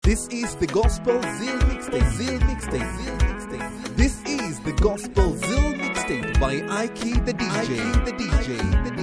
This is the Gospel Zeal Mixtape. This is the Gospel Zeal Mixtape by Ike the DJ.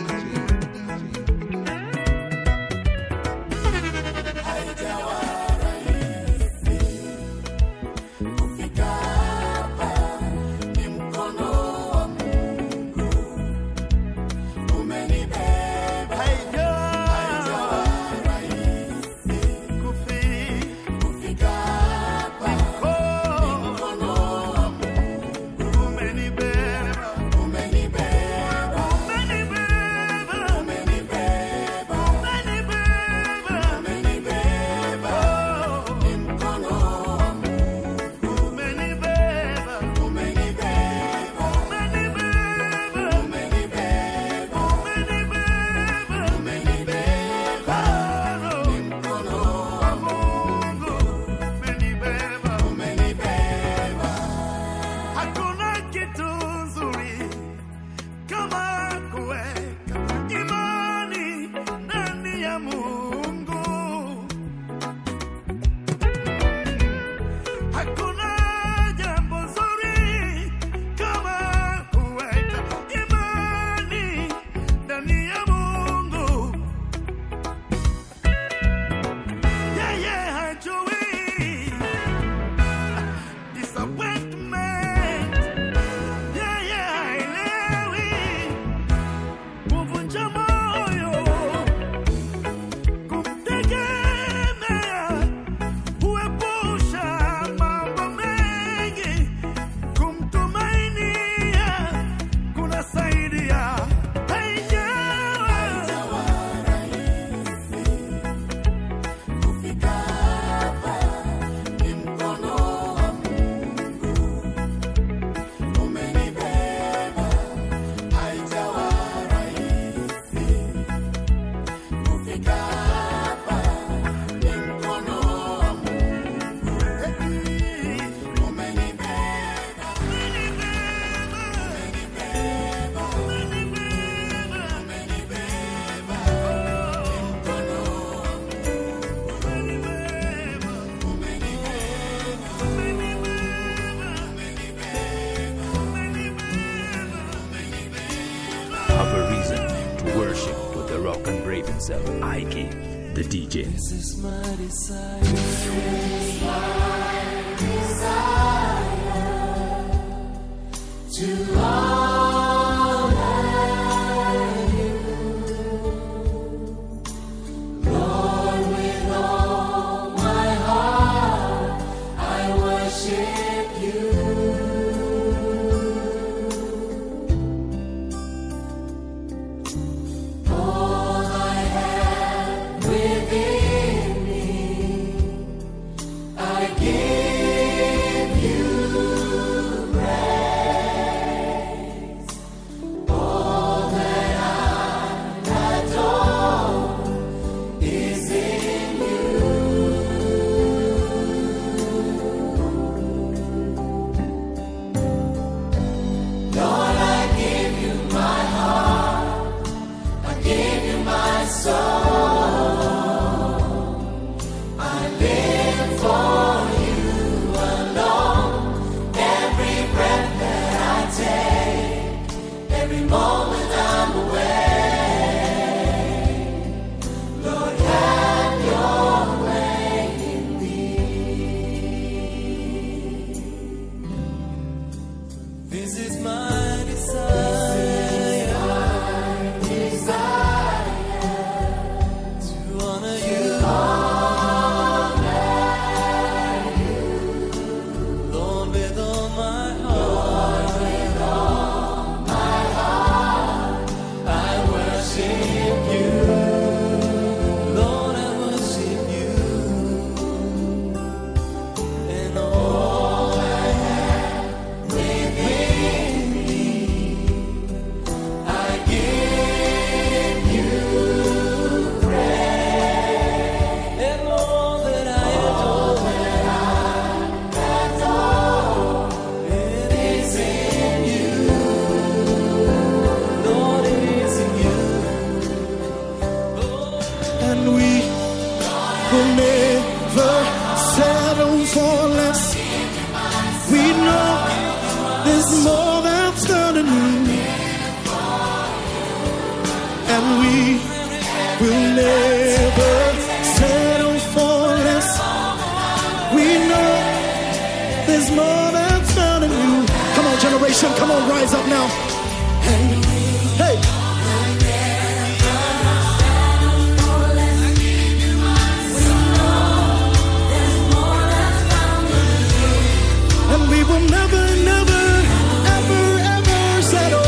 Ike, the DJ. This is my desire. This is my desire to honor you, Lord, with all my heart. I worship you. for less. We know there's more that's found in you, and we will never settle for less. We know there's more that's found in you. Come on, generation, come on, rise up now. Hey, hey. And we will never, never, ever, ever settle.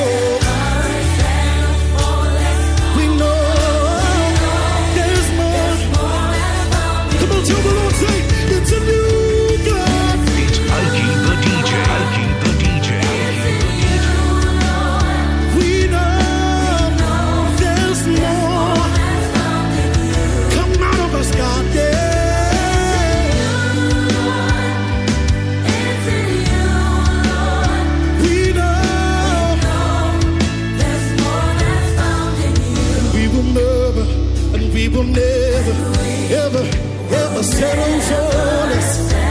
We know there's more. Come on, tell the Lord, say, it's a new God. It's Ike the DJ. Ike the DJ. We know there's more. Come out of us, God, yeah. We will never, ever, ever settle for less.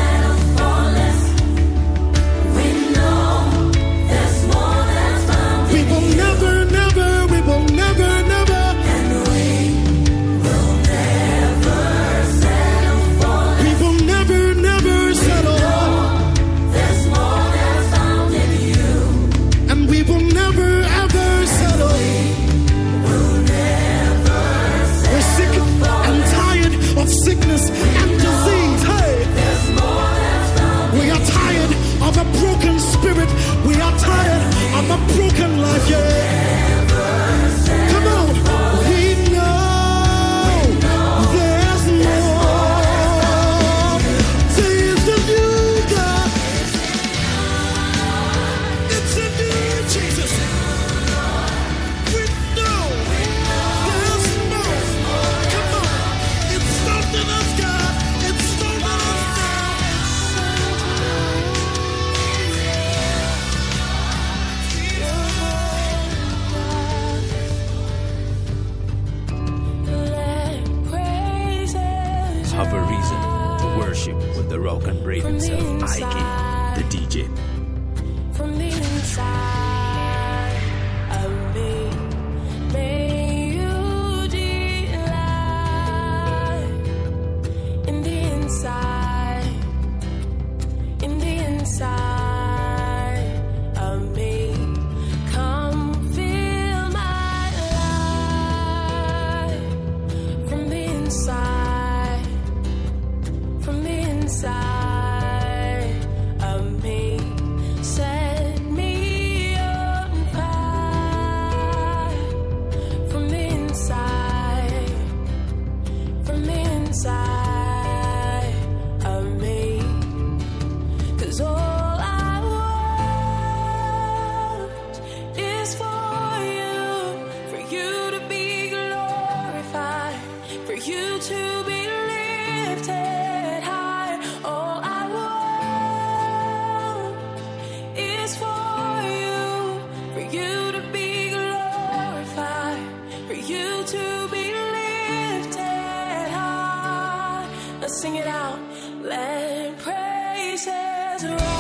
We know there's more that's found. We will never, never, we will never, never. And we will never settle for less. We will never, never settle. There's more that's found in you. And we will never, ever settle. Of sickness and disease. Hey, we are tired of a broken spirit. We are tired of a broken life. Yeah, come on. We know there's more. Say it's a new God. It's a new Jesus. We know there's more. Come on. It's something else, God. It's something else. Have a reason to worship with the rock and brave himself, Ike the DJ. From the inside of me, may you delight in the inside of me. Come fill my life from the inside of me. Set me on fire from the inside of me. 'Cause all I want is for you to be glorified, for you to be lifted high. All I want is for you to be glorified, for you to be lifted high. Let's sing it out. Let praises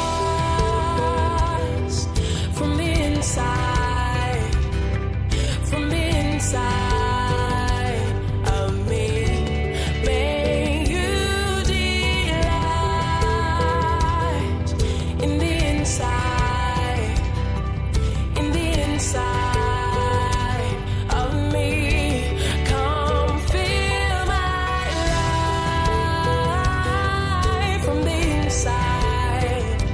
rise from the inside of me. May you delight in the inside of me. Come fill my life from the inside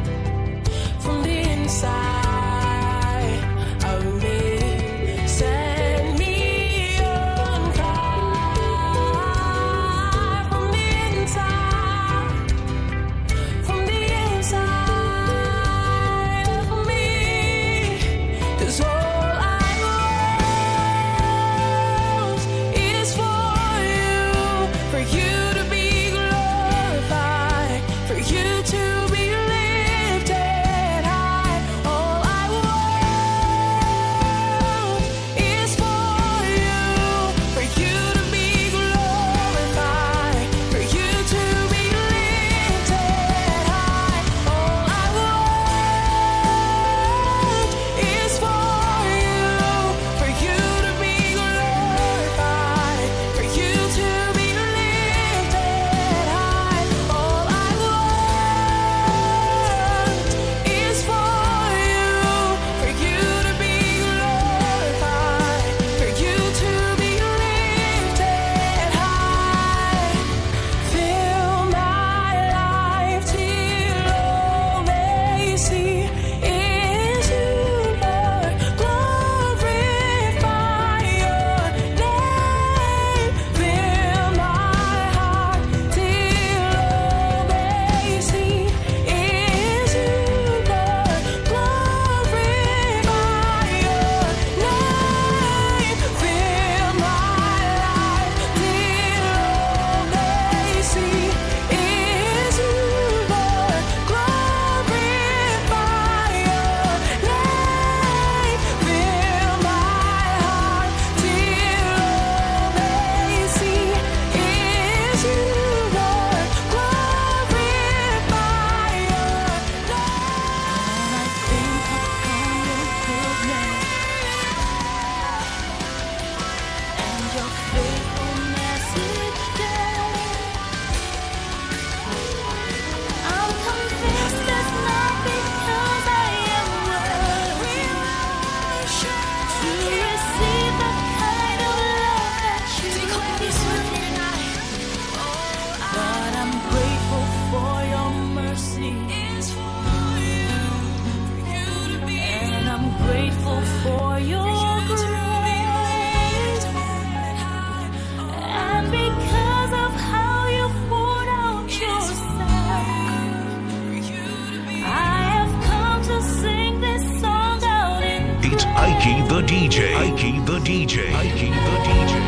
DJ. Ike the DJ. Ike the DJ.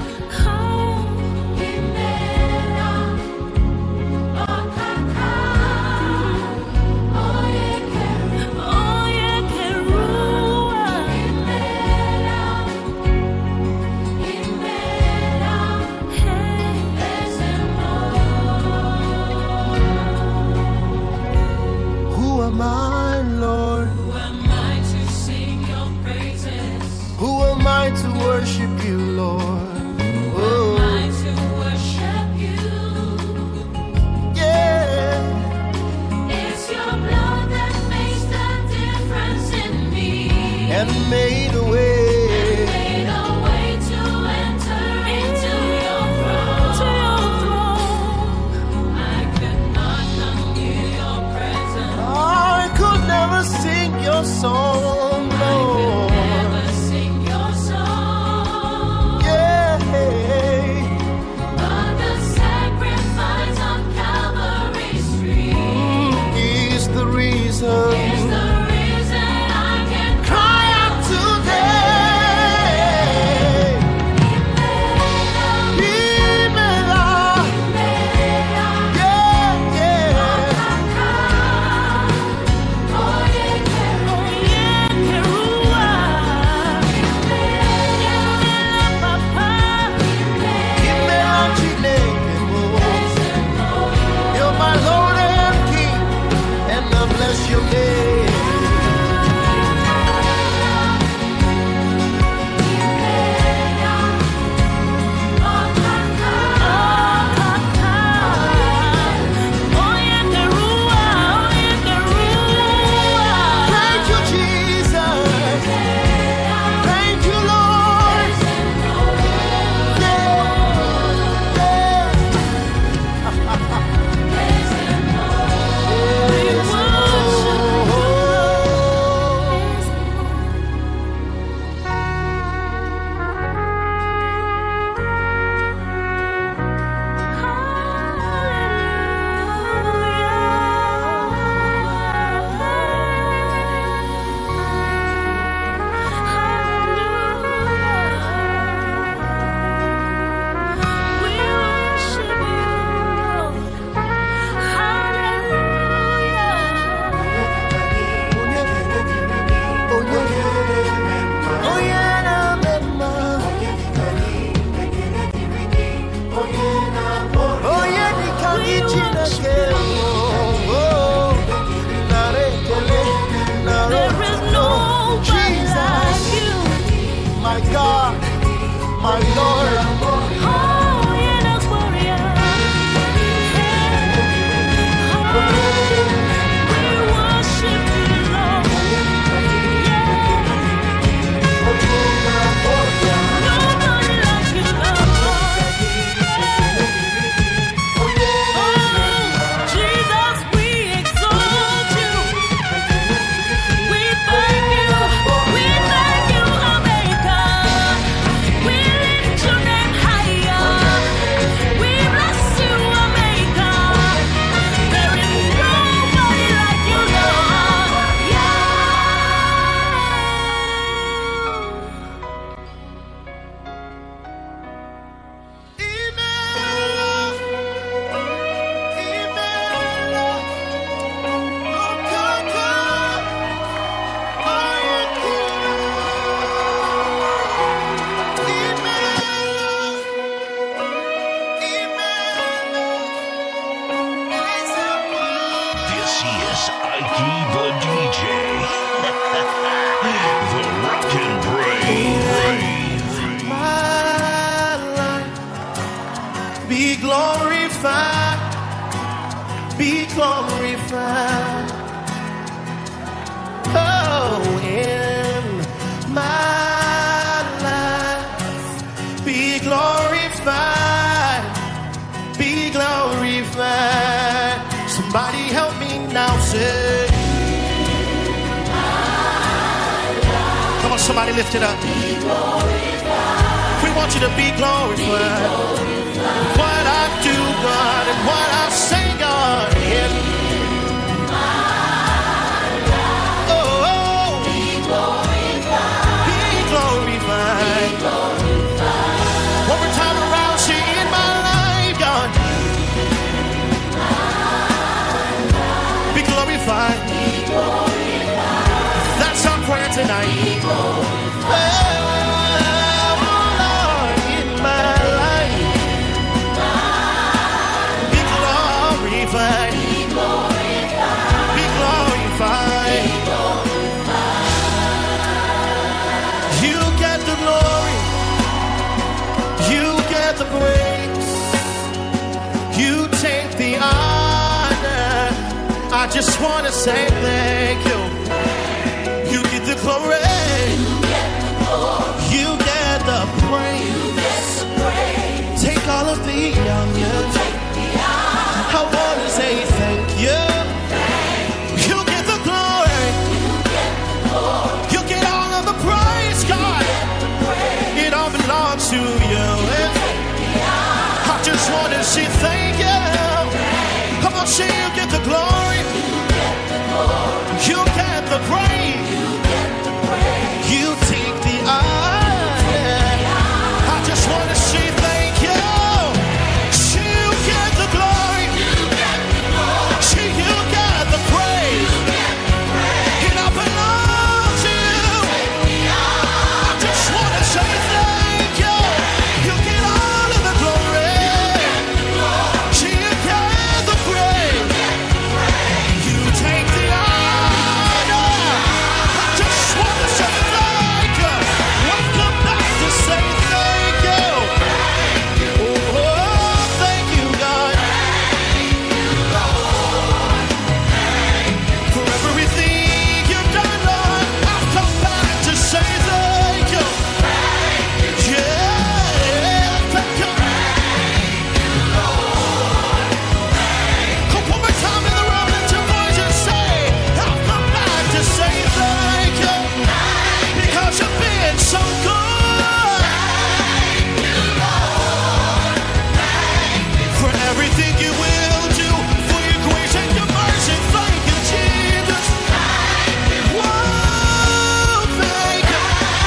To worship you, Lord. Oh. Who am I to worship you? Yeah. It's your blood that makes the difference in me. And made a way. And made a way to enter into your throne. I could not come near your presence. I could never sing your song, Lord. Is the reason I can cry out today. Imela, yeah, yeah. Oh yeah, Kerua. Imela, Chineke, you're my Lord and King, and I bless your name. My Lord, glorified. Oh, in my life, be glorified, be glorified. Somebody help me now, say. Come on, somebody lift it up. We want you to be glorified. What I do, God, and what I say, God, in my life. Oh, be glorified. Be glorified. glorified. Oh, Lord, in my life. Be glorified. Be glorified. You get the glory. You get the praise. You take the honor. I just want to say thank you. You get the glory. You get the praise. Take all of the honor. I want to say thank you. You get the glory. You get all of the praise, God. It all belongs to you. I just want to say thank you. Come on, say you get the glory. You get the praise. You take the honor. I just want to say thank you. You get the glory. You get the praise. It all belongs to you. I just want to say thank you. You get all of the glory. You get the praise. You take the honor. I just want to say thank you. Welcome back to say thank you. Oh, thank you, God. For everything you've done, Lord, I've come back to say thank you. Yeah, thank you. Come one more time in the room, lift your voice and say, I've come back to say thank you. Because you've been so good. For everything you will do, for your grace and your mercy, thank you, Jesus. Whoa, thank you.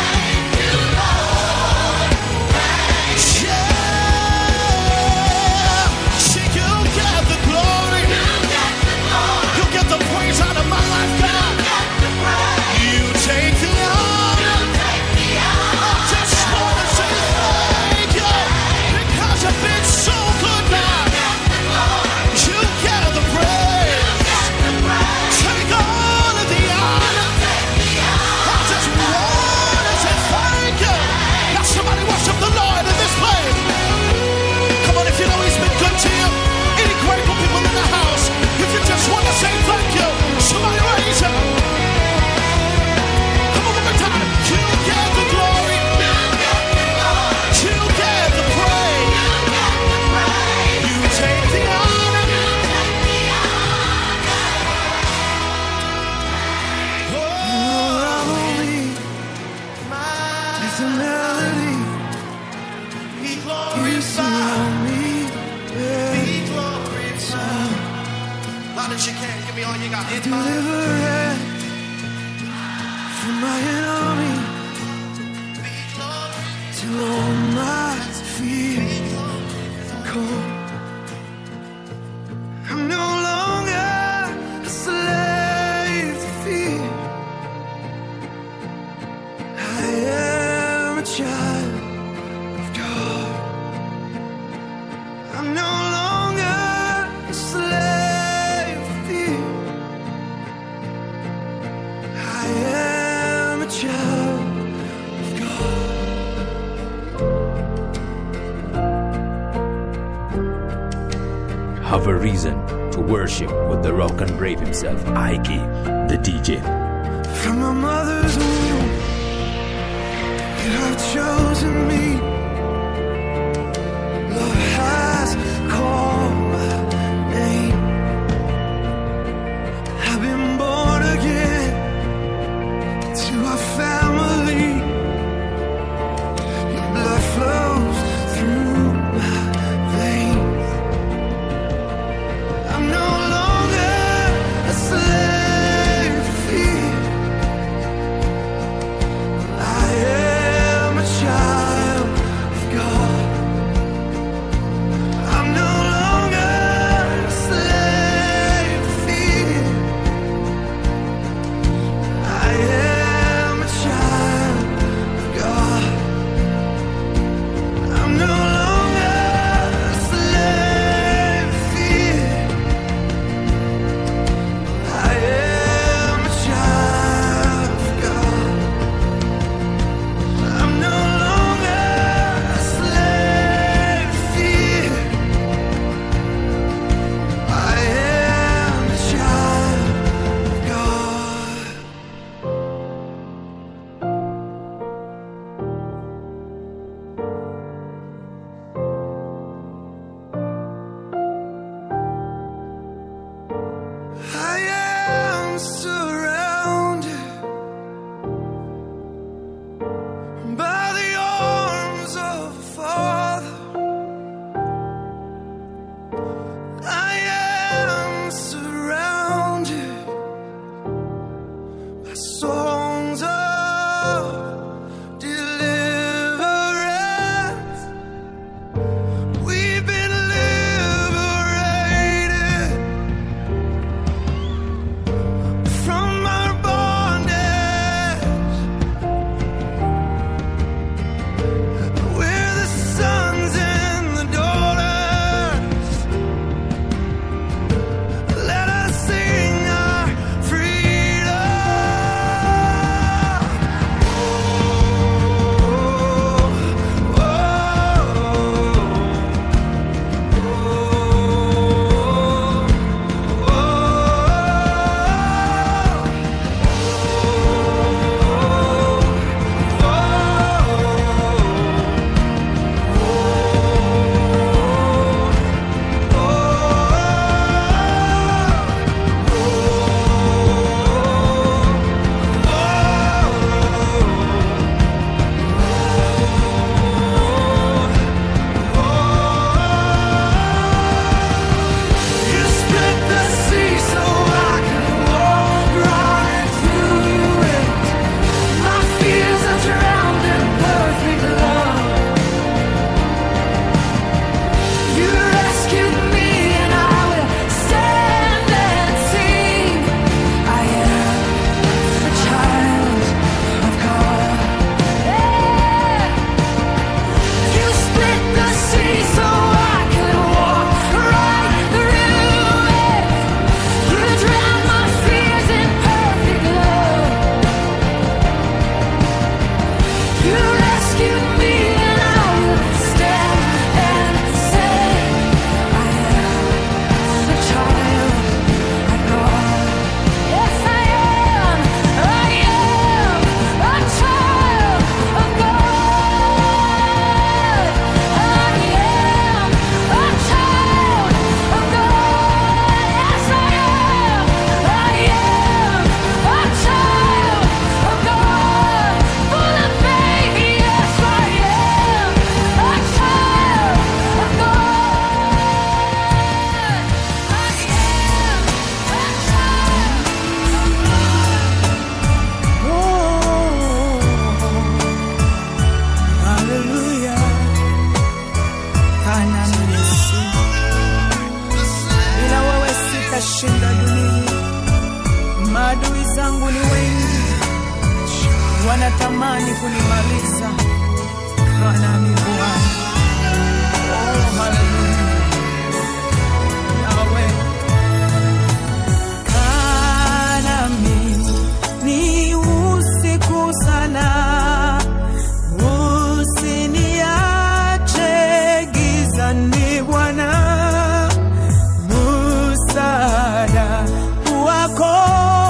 Yeah. See, you get the glory. You get the praise out of my life, God. You take the honor. I just want to say thank you. Because you've been so good, God. You get the praise. Take all of the honor. I just want to say thank you. Now somebody worship the Lord in this place. Come on, if you know He's been good to you. Any grateful people in the house, if you just want to say thank you, somebody raise it. Come on, one more time. You get the glory. You get the praise. You take the honor. It's a melody. Be You glorified. surround me. Be glorified. Loud as you can. Give me all you got. In my Deliverance from my enemy. be glorified. Till all my fears are cold. I'm no longer a slave to fear. I am a child of God. I'm no longer a slave to fear. I am a child of God. Have a reason to worship with the rock and brave himself, Ike, the DJ. From my mother's womb, you have chosen me. Love has called my name. I've been born again to a family. Your blood flows through my veins. I'm no longer a slave to fear. I am a child of God. I'm no longer wanatamani kunimaliza kana ni Bwana. Oh, hallelujah. Yahweh. Kana ni usiku sana, usiniache gizani Bwana, msaada wako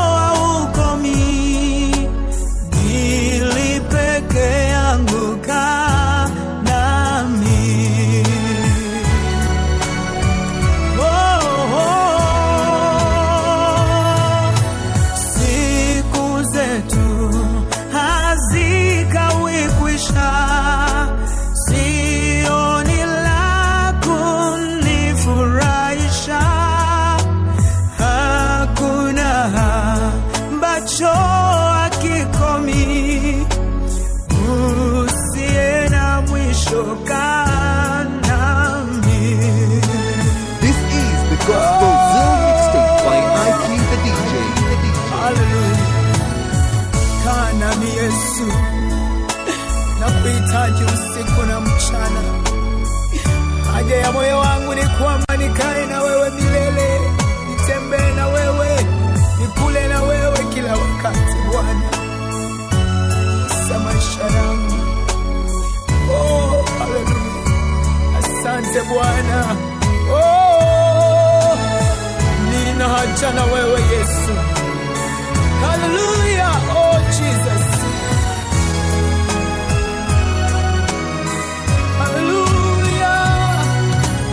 nakuhitaji usiku na mchana. Haja ya moyo wangu ni kwamba nikae na wewe milele, nitembee na wewe, nikule na wewe kila wakati Bwana. Sa maisha yangu. Oh, hallelujah. Asante Bwana. Oh, nina haja na wewe Yesu. Hallelujah. Oh Jesus.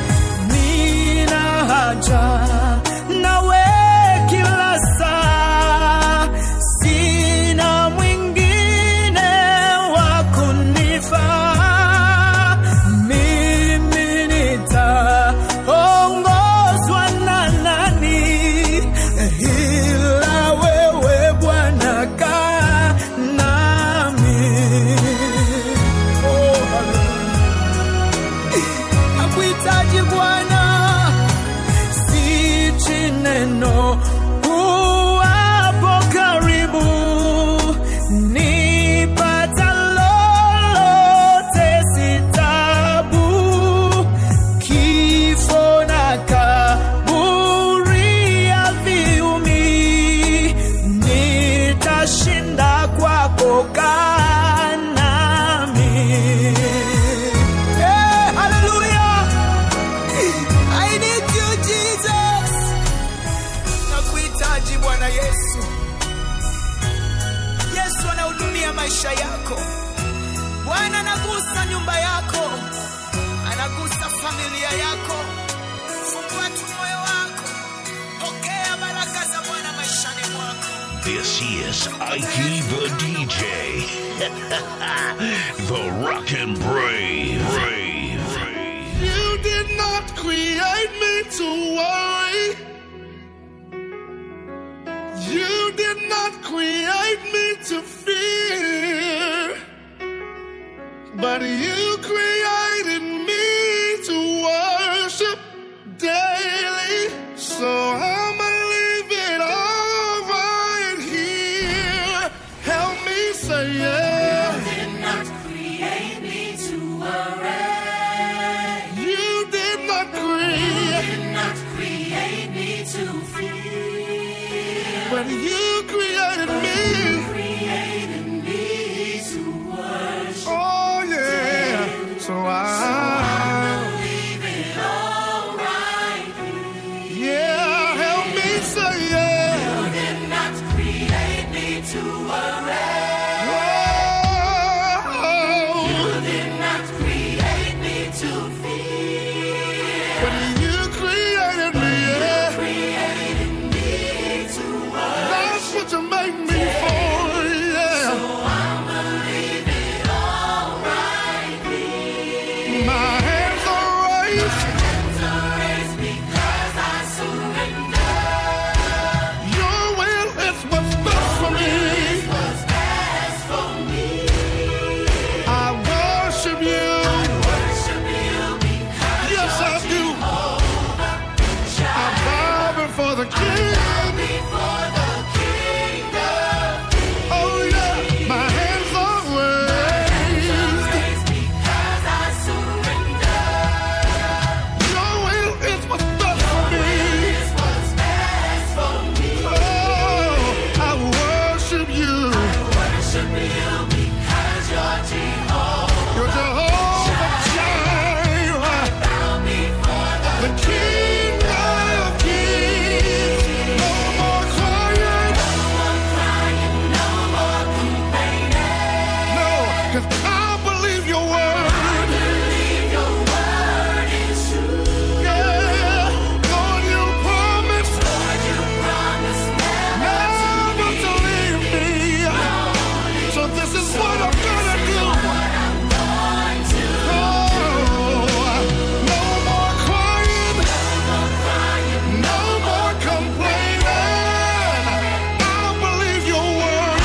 nawe kila saa, unahitaji Bwana Yesu. Yesu anahudumia maisha yako. Bwana anagusa nyumba yako, anagusa familia yako. Fungua tu moyo wako, pokea baraka za Bwana maishani mwako. This is Ike the DJ, the Rockin' Brave. You did not create me to worry. You did not create me to fear. But you created me to worship daily. So I'ma leave it all right here. Help me say yeah. You did not create me to worry. You did not create me to fear. But you created me. To worship. Oh yeah. So I'll leave it all right. Yeah, help me say yeah. You did not create me to worry. You did not create me to fear. But you created me, yeah. Created me to worry. That's what you make me for, yeah. So I'ma leave it all right here. My hands are raised. Hands are raised because I surrender. Your will is what's best for me. What's best for me. I worship you. Worship you because Yes, I do. I bow before the King. before the King of Oh yeah, my hands are raised. Kings because I surrender. Your will is what's best for me. Is what's best for me. Oh, I worship you. Worship you because you're Jehovah. You're Jehovah Jireh, Bow before the King of Kings. No more crying, no more complaining. no, 'cause I believe your word. Believe your word is true. Yeah, Lord, you promised Lord, you promised never to leave me. So this is what I'm gonna do. what I'm going to Oh, no more crying, no more complaining. I believe your word.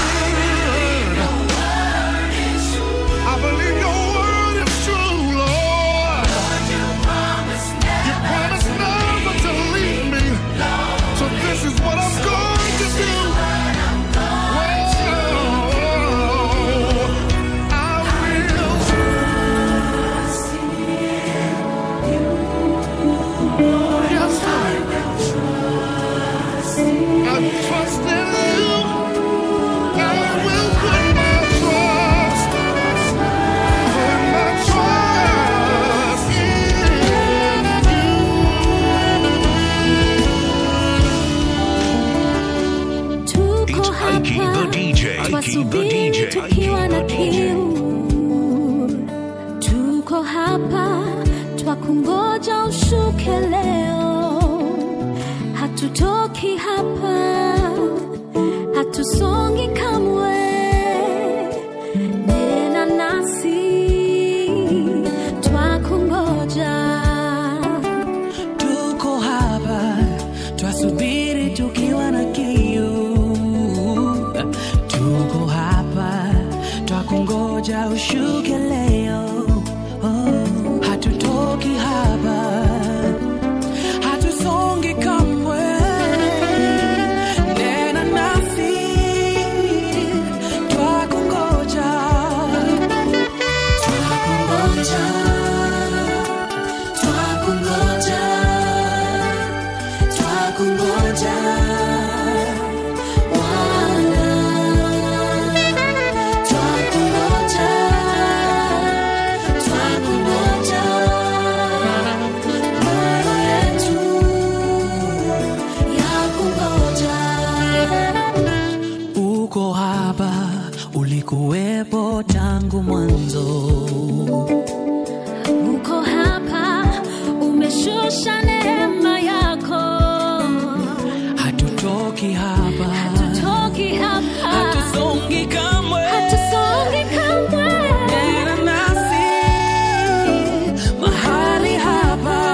I believe your word is true, Lord. you promised You promised never to leave me. So this is what I'm going to do. Whoa, I will. Yes, I trust in you. I will put my trust in you. It's Ike the DJ. Ike the DJ. tukiwa na kiu, tuko hapa twakungoja ushuke leo, hatutoki hapa, hatusongi kamwe, nena nasi twakungoja. Tuko hapa twasubiri tukiwa na kiu. Tuko hapa twakungoja ushuke leo. Oh, hatutoki hapa, hatusongi kamwe. Nena nasi twakungoja. Twakungoja, twakungoja, twakungoja Bwana. Twakungoja, twakungoja, mioyo yetu yakungoja. uko hapa, ulikuwepo tangu mwanzo. Uko hapa, umeshusha neema yako. Hatutoki hapa, hatutoki hapa, hatusongi kamwe, hatusongi kamwe. Nena nasi mahali hapa.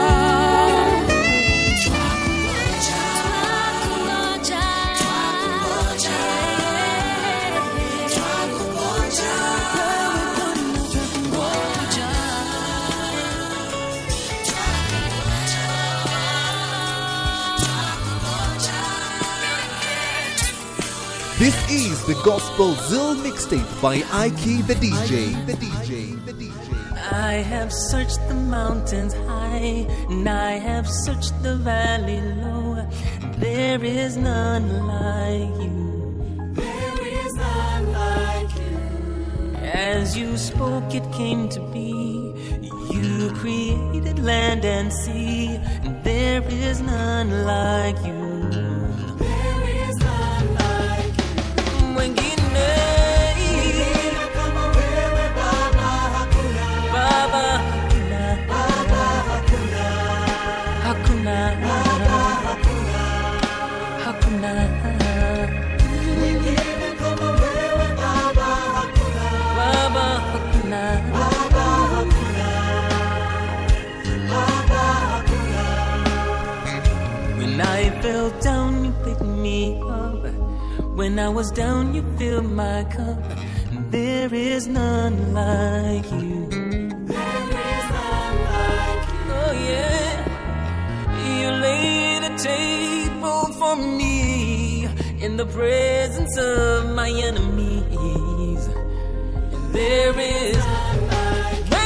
This is the Gospel Zill Mixtape by Ike the DJ. I have searched the mountains high, and I have searched the valley low. There is none like you. There is none like you. As you spoke, it came to be. You created land and sea, and there is none like you. When I fell down, you picked me up. When I was down, you filled my cup. There is none like you. There is none like you. Oh yeah. You laid a table for me in the presence of my enemies. And there is none like you.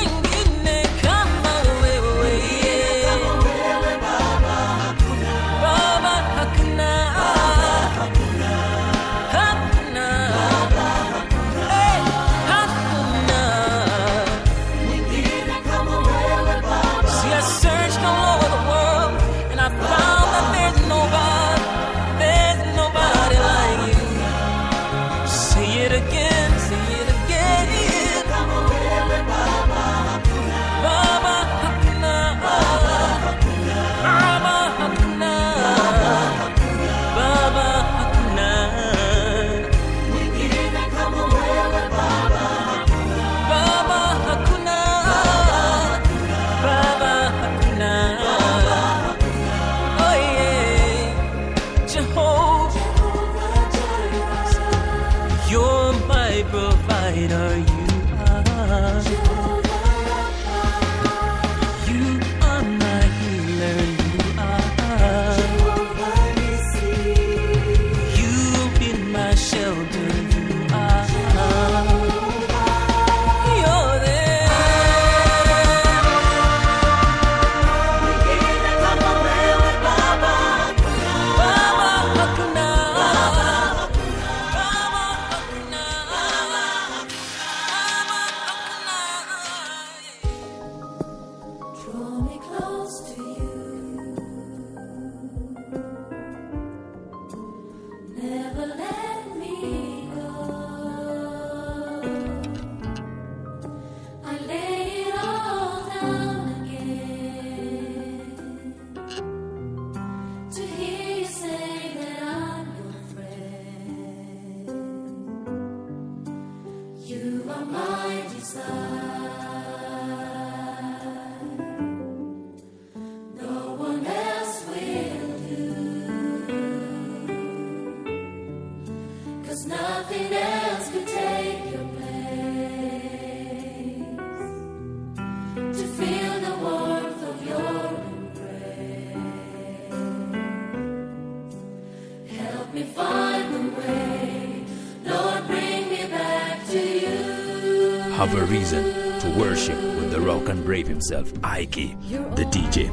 Have a reason to worship with the rock and brave himself, Ike, the DJ.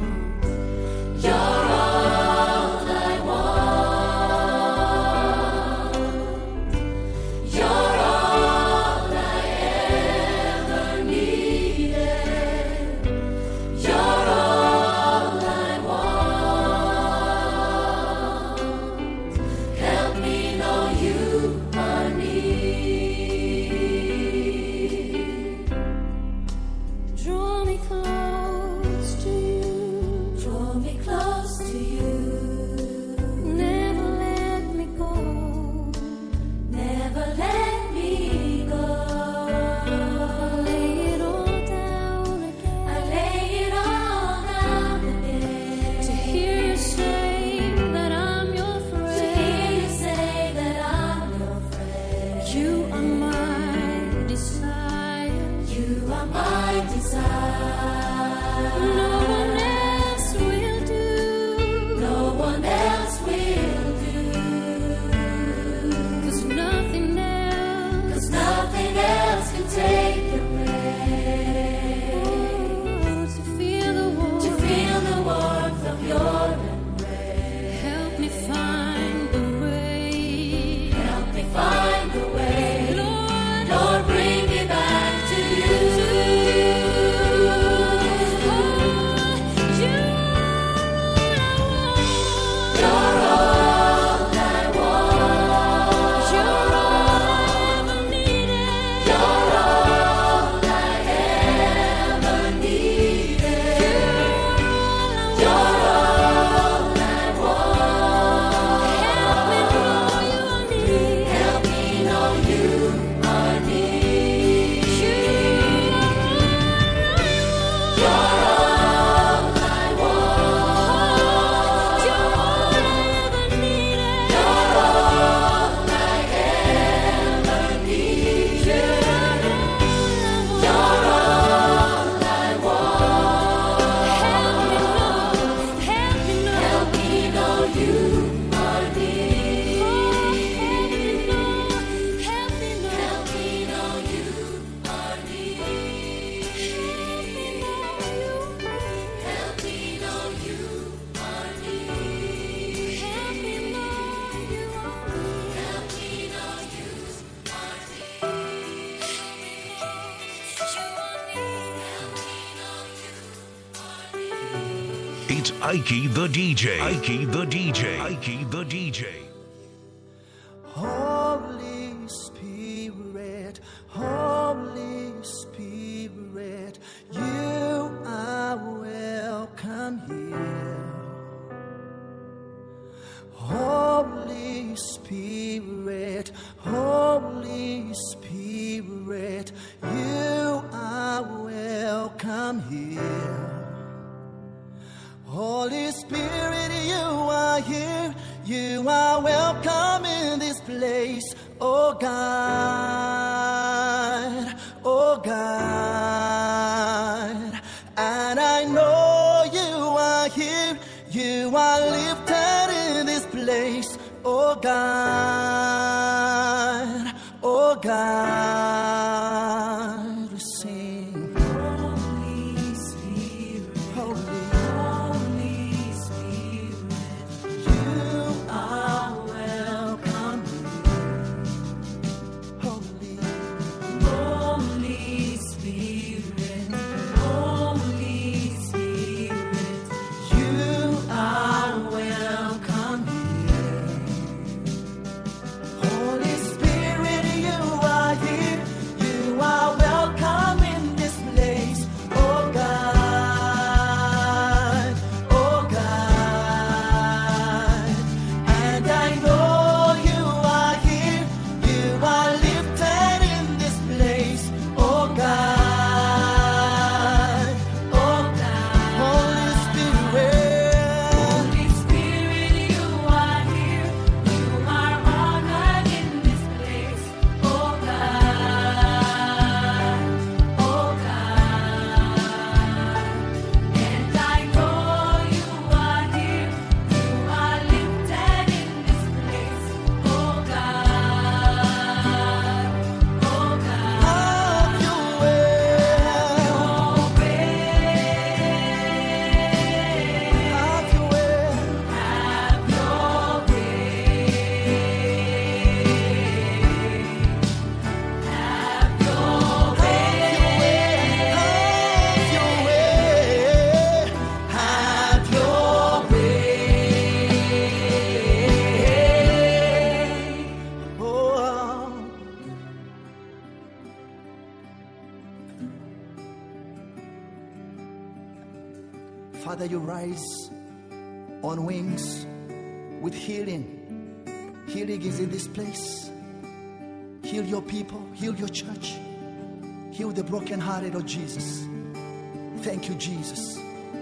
You're all I want. You're all I ever needed. You're all I want. Help me know you are It's Ike the DJ. Ike the DJ. Ike the DJ. Holy Spirit, Holy Spirit, you are welcome here. Holy Spirit, Holy Spirit, you are welcome here. Holy Spirit, you are here. You are welcome in this place, oh God, oh God. And I know you are here. You are lifted in this place, oh God, oh God. We sing, Holy Spirit, Holy Spirit, you are welcome here. Holy Spirit, Holy Spirit, you are welcome here. Holy Spirit, you are here. You are welcome in this place, oh God, oh God. And I know you are here. You are lifted in this place, oh God, oh God. Holy Spirit, you are here. You are honored in this place, oh God, oh God. And I know you are here. You are lifted in this place, oh God, oh God. Have your way, have your way, have your Father, you rise on wings with healing. Healing is in this place. Heal your people, heal your church, heal the brokenhearted, oh Jesus. Thank you, Jesus.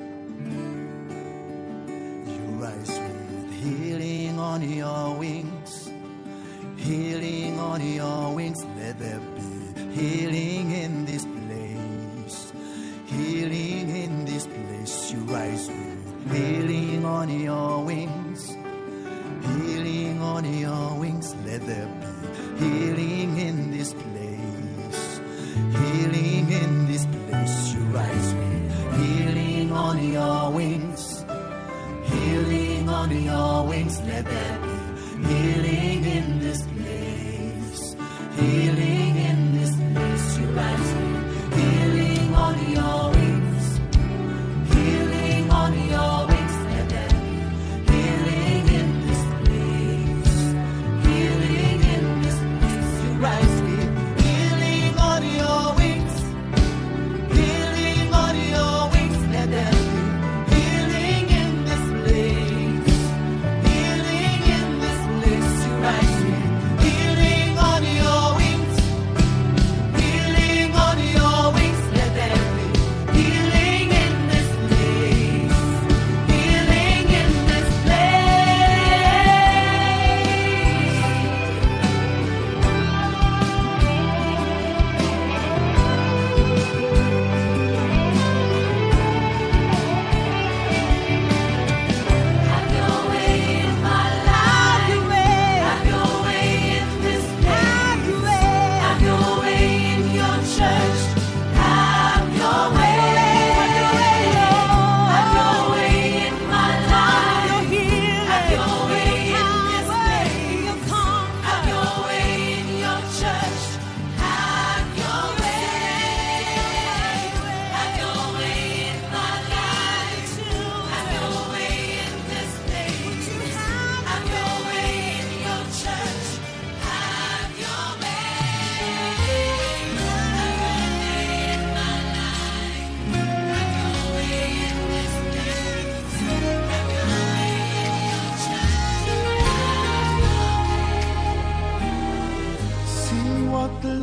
You rise with healing on your wings, healing on your wings. Let there be healing in this place, healing in this place. You rise with healing on your wings, healing on your wings. Let there be healing in this place, healing in this place. You rise with healing on your wings, healing on your wings. Let there be healing in this place, healing in this place. You rise with healing on your wings, healing on your wings. Let there be healing in this place, healing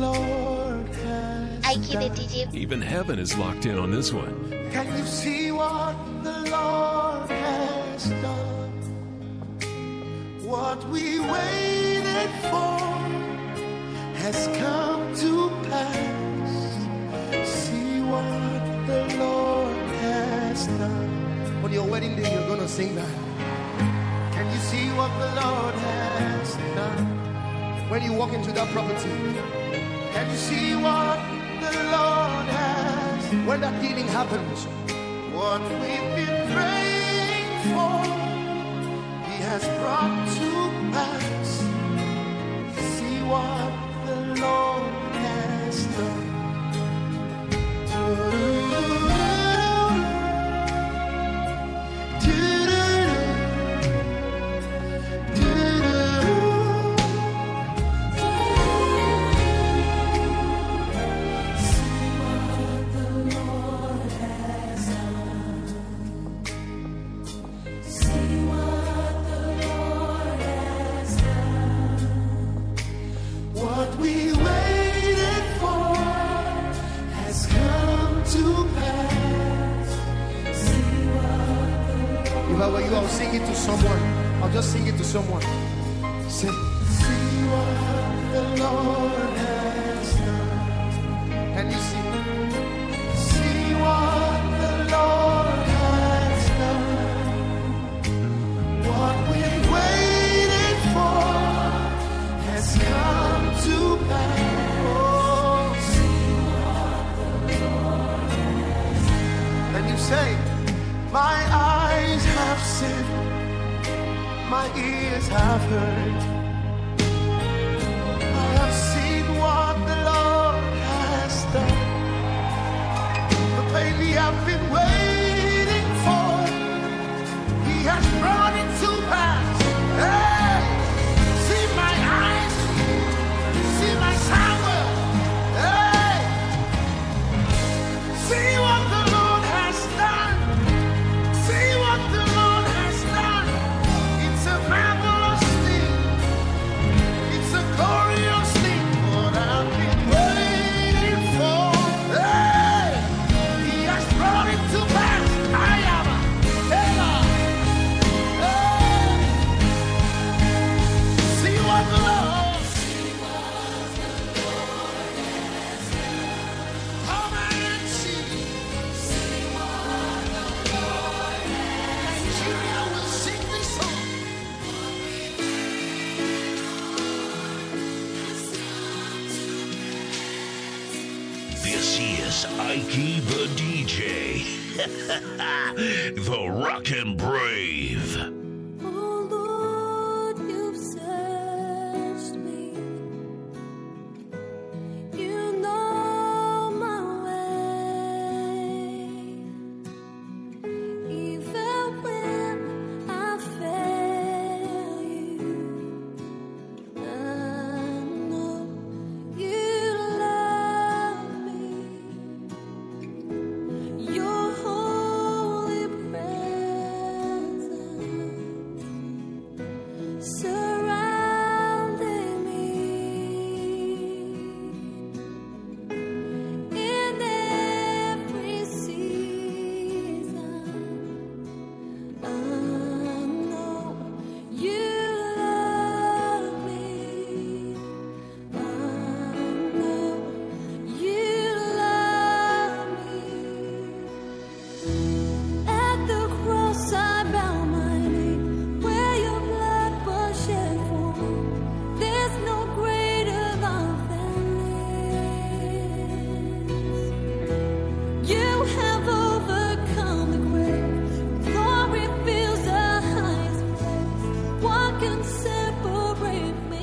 Lord has Ike the done? DJ. Even heaven is locked in on this one. Can you see what the Lord has done? What we waited for has come to pass. See what the Lord has done. On your wedding day, you're gonna sing that. Can you see what the Lord has done? When you walk into that property, can you see what the Lord has? When that healing happens, what we've been praying for, He has brought to pass. See what the Lord has done. What we waited for has come to pass. If I were you, I'll sing it to someone. I'll just sing it to someone. Say, see what the Lord has done. Can you see? See what the Lord has done. What we waited for has come to pass. And you say, my eyes have seen, my ears have heard. I have seen what the Lord has done. The baby I've been waiting for, He has brought it to pass. Hey, see my eyes, see my Samuel. Hey, see what the Lord has done. See what the Lord has done. It's a marvelous thing. It's a glorious thing. What I've been waiting for. Hey, He has brought it to pass. I am a Ella. Hey, see what the Lord. Come and see. Nigeria will sing this song. This is Ike the DJ. The Rockin' Brave. Oh Lord, you've searched me. You know my way. Even when I fail you, I know you love me. Your holy presence surrounding me in every season. I know you love me. I know you love me. At the cross I bow my knee, where your blood was shed for me. There's no greater love than this. You have overcome the grave. Glory fills the highest place. What can separate me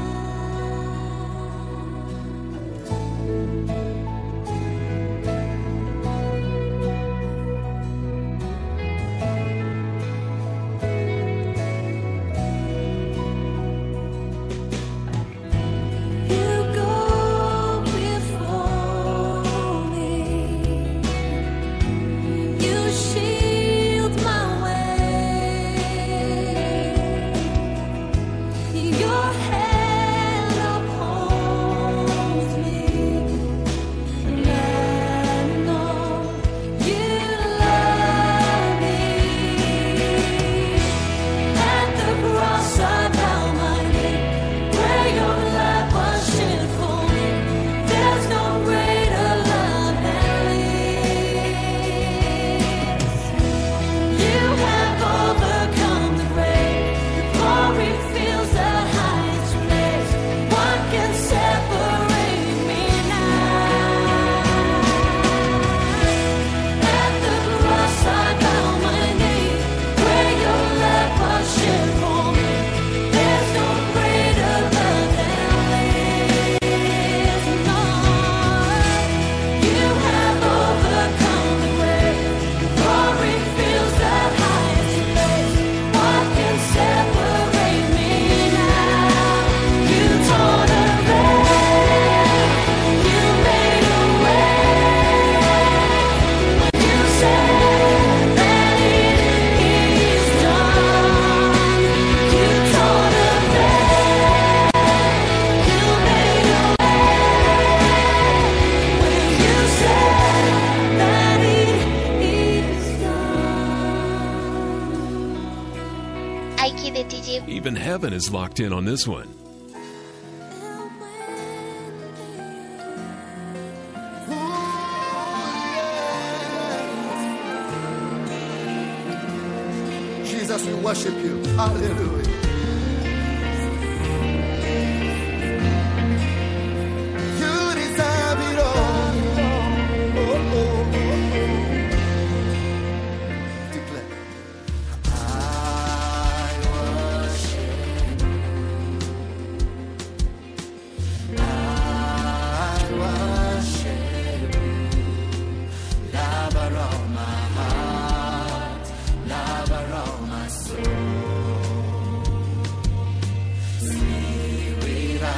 You go before me. You shield my way. Your hand upholds me. Heaven is locked in on this one. Jesus, we worship you. Hallelujah. You deserve it all. Declare. I worship you. I worship you. Lover of my heart. Lover of my soul. Spirit,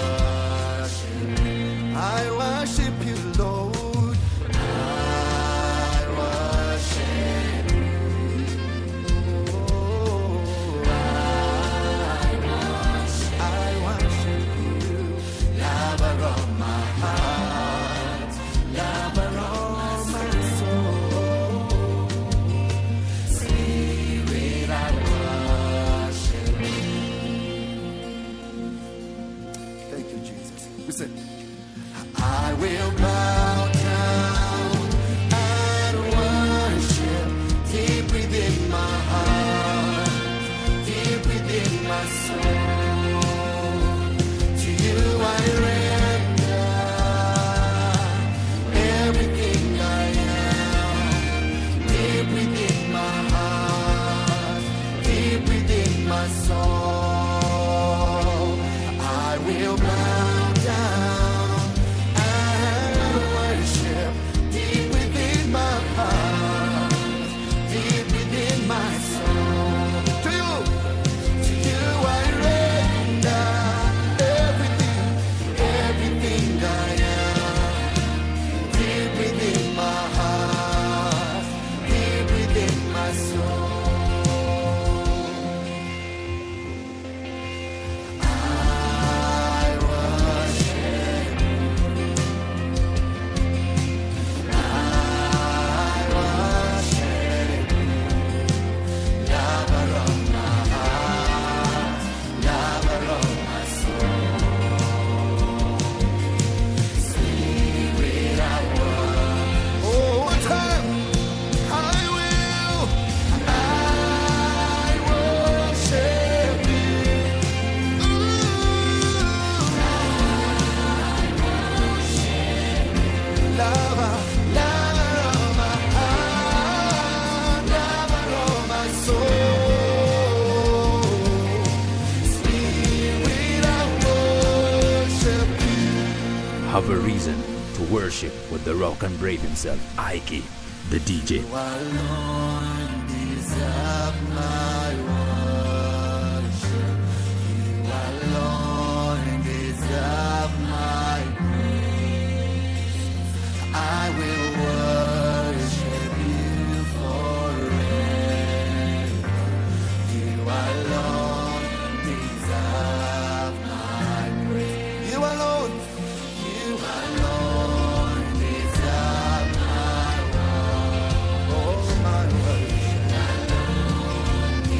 I worship you, Lord. I worship you. Oh, I worship you. Lover of my heart, lover of my soul. Spirit, I worship you. Thank you, Jesus. Listen. I will bow down and worship deep within my heart, deep within my soul. To you I render everything I am, deep within my heart, deep within my soul. I will bow down. Deep within my heart, deep within my soul. To you I render everything, everything I am. Deep within my heart, deep within my soul. I worship Have a reason to worship with the rock and brave himself, Ike, the DJ. You alone deserve my worship. You alone deserve my praise. I will worship you forever. You alone deserve my praise. You alone. You alone deserve my worship. Oh, my worship.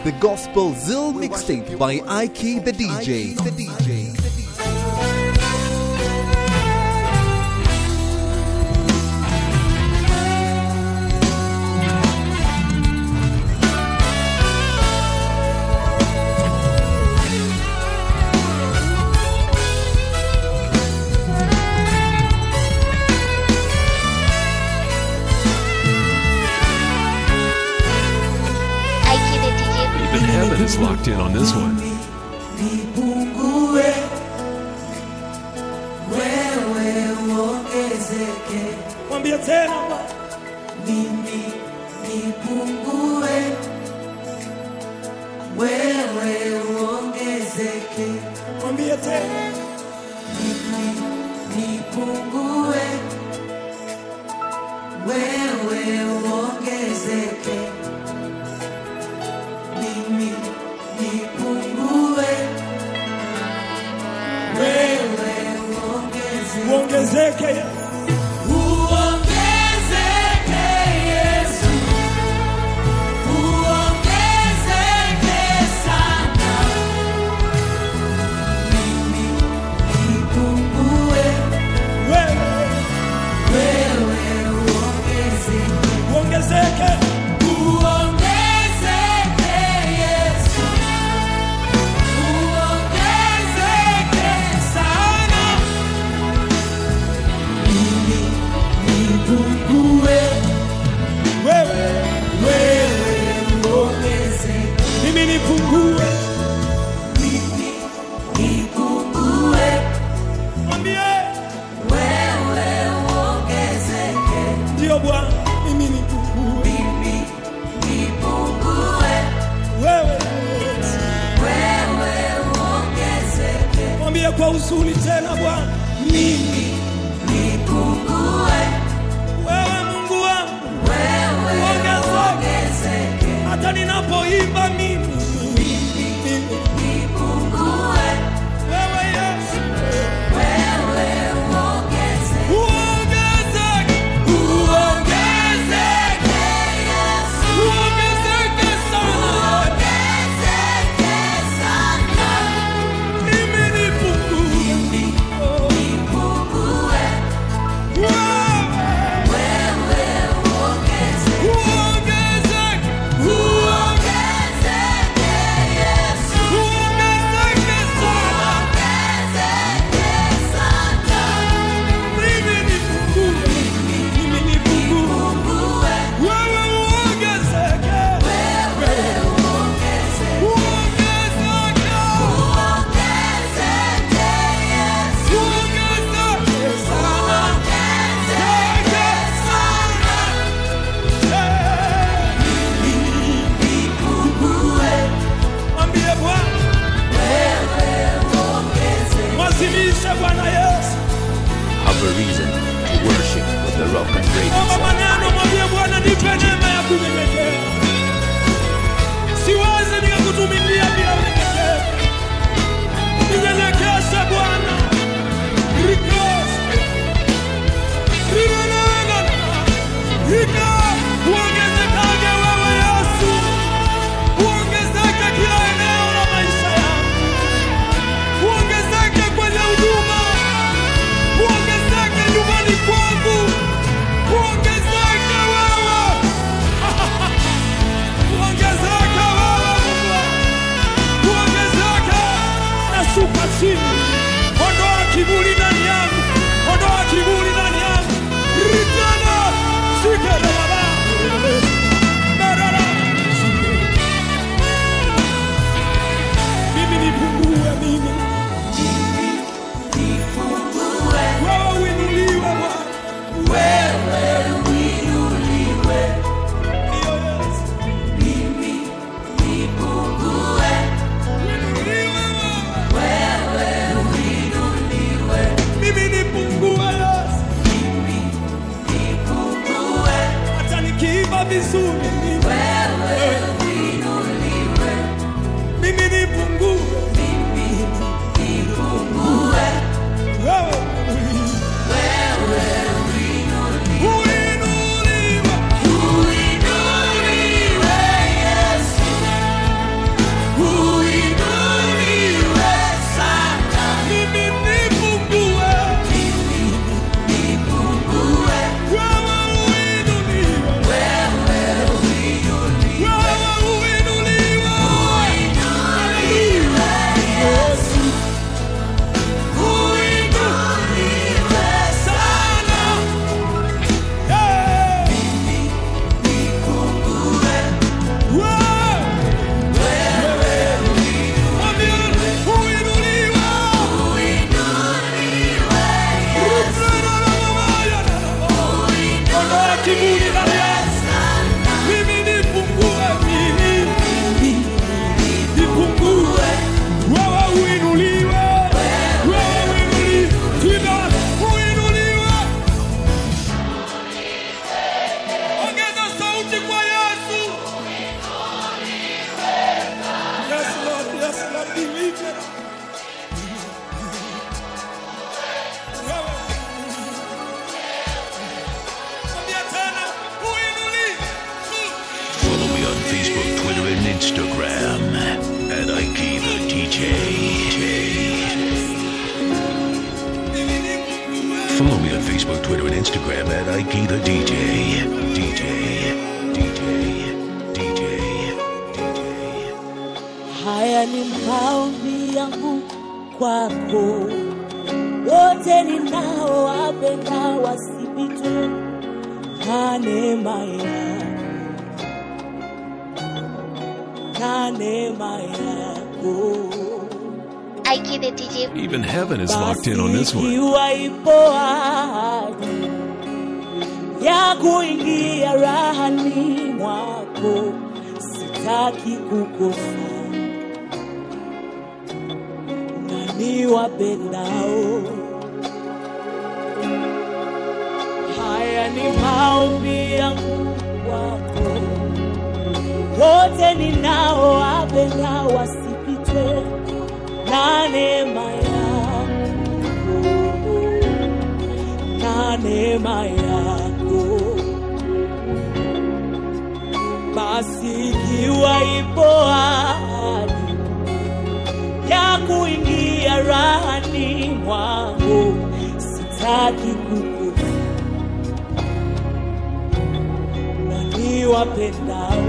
the Gospel Zil Mixtape by Ike the DJ. Even heaven is locked in on this one. Mwambie tena mimi nipungue, wewe uongezeke. Mwambie tena mimi nipungue, wewe uongezeke. Mimi nipungue, wewe uongezeke. Kwa uzuri tena Bwana, mimi nipungue, wewe Mungu wangu, wewe uongezeke. Hata ninapoimba mimi nipungue, wewe Yesu, wewe uongezeke, uongezeke Yesu, uongezeke sana, have a reason to worship with the rock and break ondoa kiburi ndani yangu, ondoa kiburi ndani yangu. Ritana sikele baba barara, mimi nipungue, mimi nipungue, wewe uinuliwe Bwana, wewe uinuliwe. Ndio Yesu, mimi nipungue, mimi nipungue Yesu, mimi nipungue. Hata nikiimba vizuri wewe uinuliwe. Mimi nipungue, mimi nipungue. Wewe uinuliwe, uinuliwe Yesu. Instagram at Ike the DJ. Follow me on Facebook, Twitter, and Instagram at Ike the DJ. Haya ni maombi yangu kwako, wote ninao wapenda wasipitwe na neema yako. Ike the DJ. Even heaven is locked in on this one. Ya kuingia rahani mwako, sitaki kukosa. Nani wapendao? Haya ni maombi yangu kwako, wote ninao wapenda wasipitwe na neema yako. Basi ikiwa ipo ahadi ya kuingia rahani mwangu, sitaki kukosa. Nani wapendao?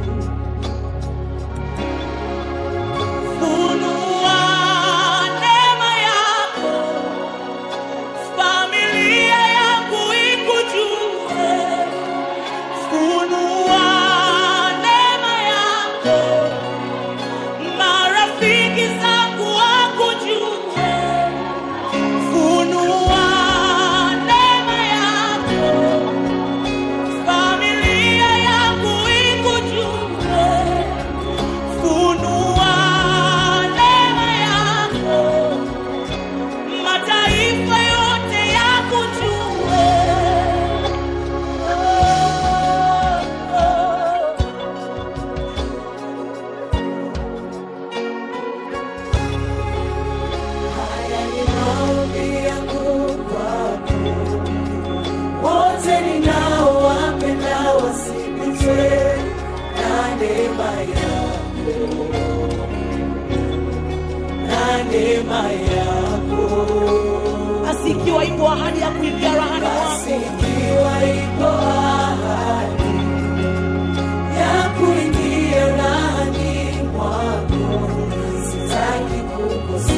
Asikiwa ipo ahadi ya kuingia rahani mwako, asikiwa ipo ahadi ya kuingia rahani mwako, sitaki kukosa.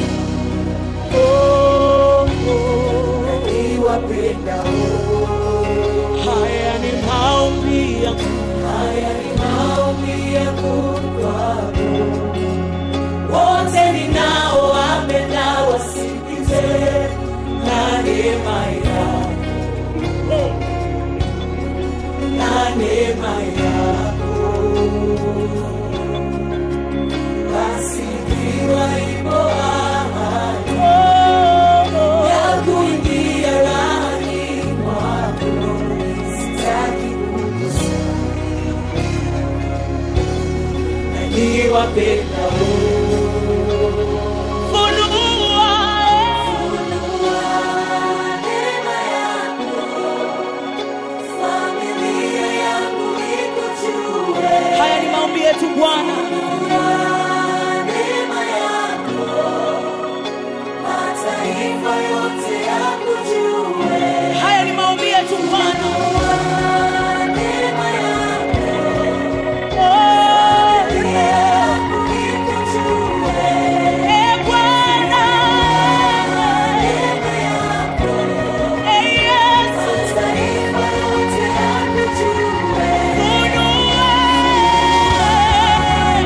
Nani wapendao? Haya ni maombi yangu kwako, wote ninao wapenda wasikize na neema yako. Basi ikiwa ipo ahadi ya kuingia rahani mwako, sitaki kukosa. Nani wapendao? Tu Bwana, neema yako, mataifa yote yakujue. Haya ni maombi yetu Bwana, neema yako, neema yako ikujue. Bwana, neema yako, Yesu, mataifa yote yakujue.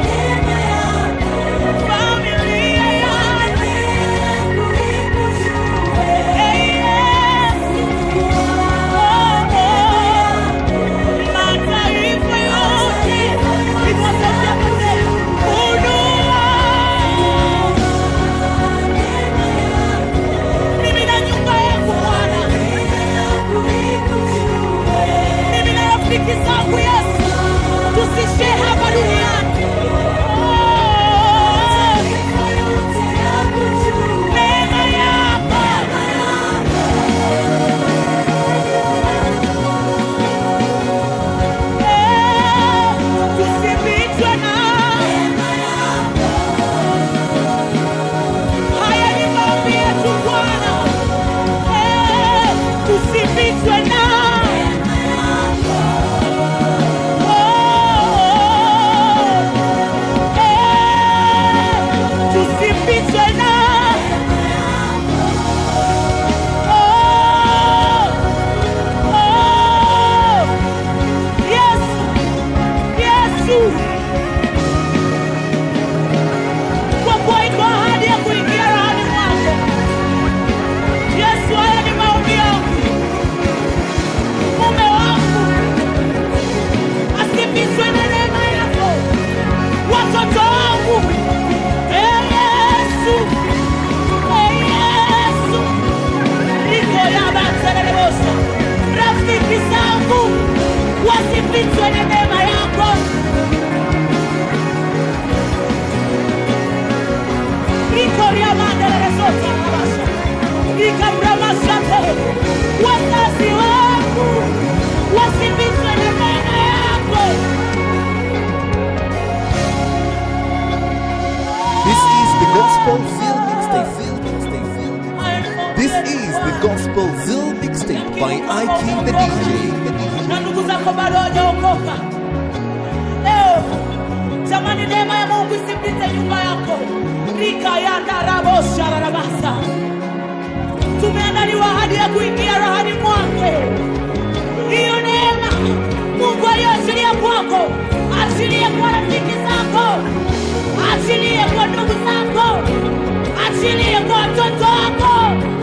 wasipitwe na neema yako. Ikoria mandere zote kabasha. Ikabramasate. Wazazi wangu wasipitwe na neema yako. This is the Gospel Zil Mixtape. This is the Gospel Zil Mixtape by Ike the DJ. Na ndugu zako bado hawajaokoka. Leo jamani, neema ya Mungu isipite nyumba yako. Rika ya ndarabo sharabasa. Tumeandaliwa hadi ya kuingia rohani mwake. Hiyo neema Mungu aliyoachilia kwako, achilie kwa rafiki zako, achilie kwa ndugu zako, achilie kwa watoto wako.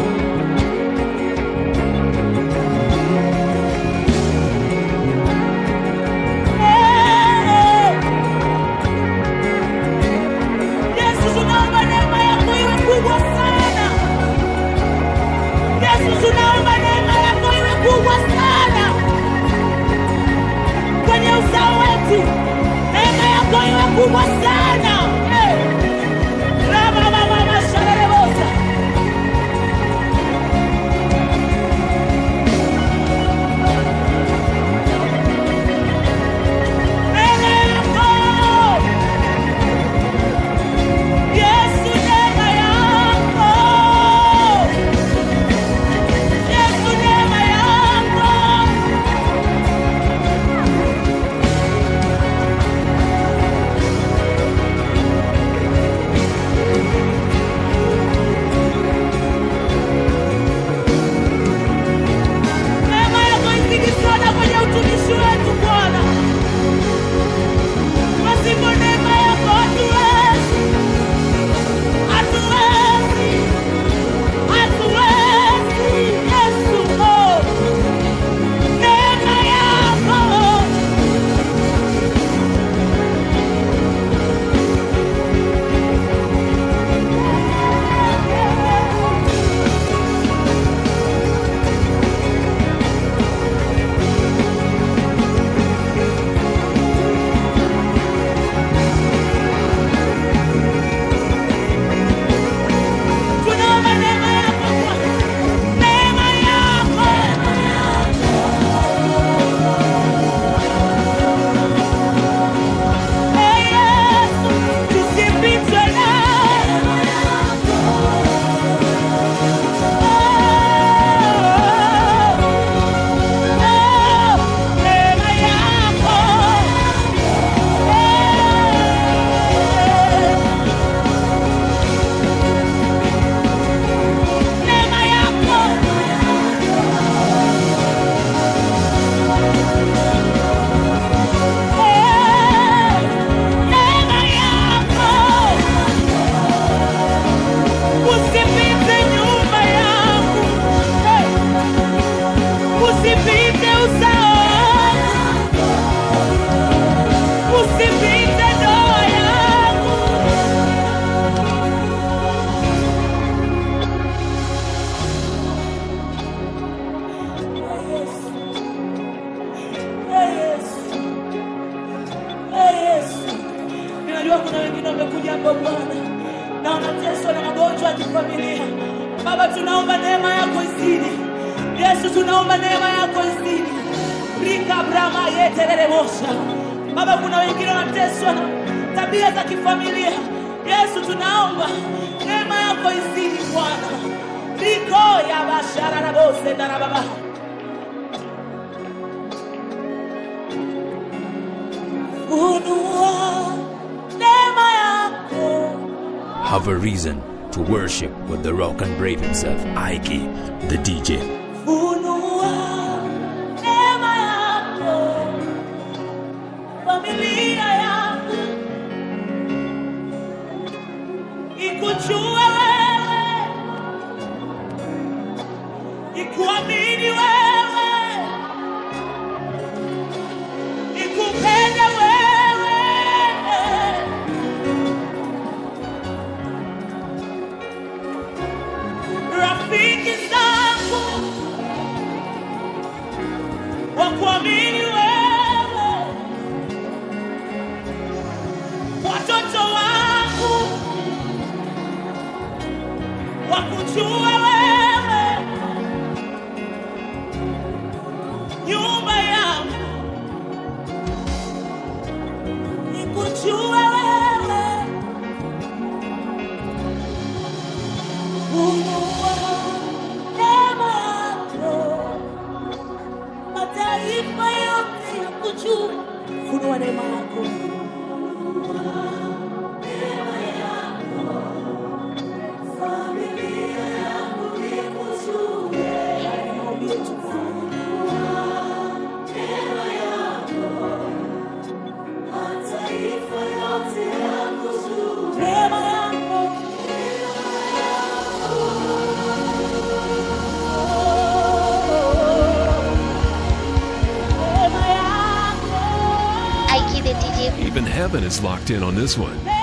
Yesu, tunaomba neema yako iwe kubwa sana. Yesu, tunaomba neema yako iwe kubwa sana kwenye uzao wetu. Neema yako iwe kubwa sana. Rama mama sharebosa. Neema yako. Yesu, neema yako. Yesu, neema yako. Neema yako izidi sana kwenye utumishi wetu Bwana. Pasipo neema yako hatuwezi. Hatuwezi. Hatuwezi. Yesu, oh. Neema yako. Tunaomba neema yako Bwana. Neema yako. Hey Yesu, tusipitwe na neema yako. Neema yako. Neema yako. Neema yako. Usipite nyumba yangu. Usipite uzao wangu. Usipite ndoa yangu. Yesu, ninajua kuna wengine wamekuja hapa Bwana na wanateswa na magonjwa ya kifamilia. Baba, tunaomba neema yako izidi. Yesu, tunaomba neema yako izidi. Rika brama yeterere mosha. Baba, kuna wengine wanateswa na tabia za kifamilia. Yesu, tunaomba neema yako izidi Bwana. Riko ya bashara na bose na baba. Unua neema yako. Have a reason to worship with the rock and brave himself, Ike the DJ. Unua neema yako. Familia yangu ikujue wewe, ikuamini wewe, ikupende wewe. Rafiki zangu wakuamini wewe, mataifa yote yakujue. Funua neema yako. Even heaven is locked in on this one.